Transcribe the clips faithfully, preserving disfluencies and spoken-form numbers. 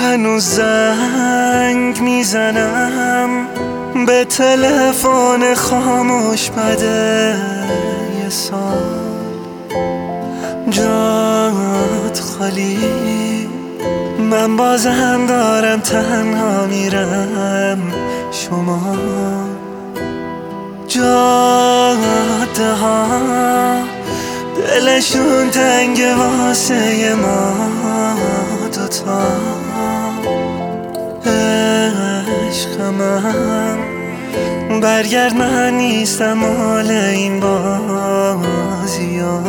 هنوز زنگ میزنم به تلفن خاموش بده یه سال جات خالی، من بازم دارم تنها میرم. شما جاده ها دلشون تنگ واسه ما دوتا. عشق من برگرد، من نیستم مال این بازی ها.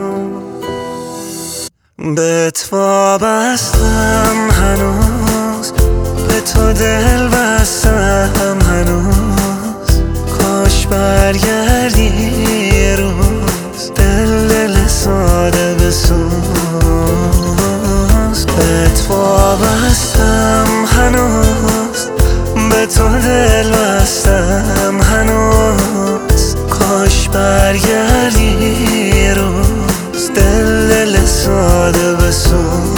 بهت وابستم هنوز، به تو دل بستم هنوز. کاش برگردی یه روز، دل دل ساده بسوز. بهت وابستم هنوز، به تو دل بستم هنوز. کاش برگردی یه روز، دل دل ساده بسوز.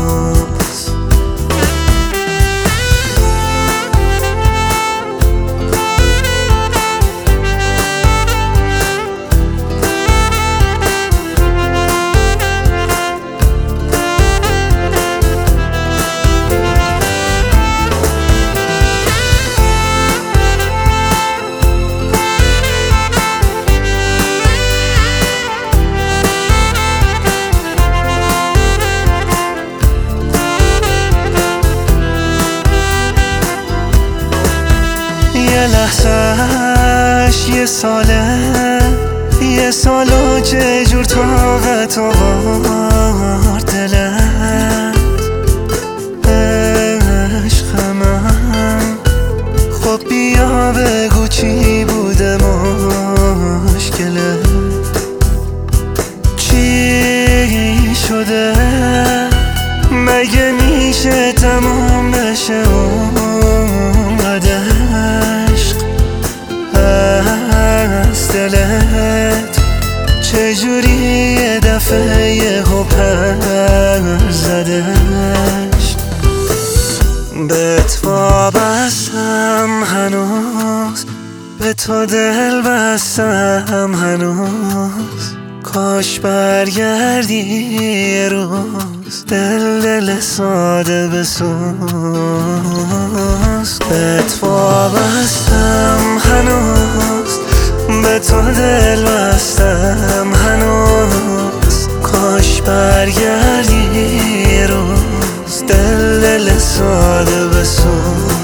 یه لحظهش یه ساله، یه سال و چه جور طاقت آورد دلت. عشق من خب بیا بگو چی بوده مشکله، چی شده؟ مگه میشه تمام بشه اونقدر عشق از دلت؟ چجوری یه دفعه یهو پر زدش؟ بهت وابستم هنوز، به تو دل بستم هنوز. کاش برگردی یه روز، دل دل ساده بسوز. بهت وابستم هنوز، به تو دل بستم هنوز. کاش برگردی یه روز، دل دل ساده بسوز.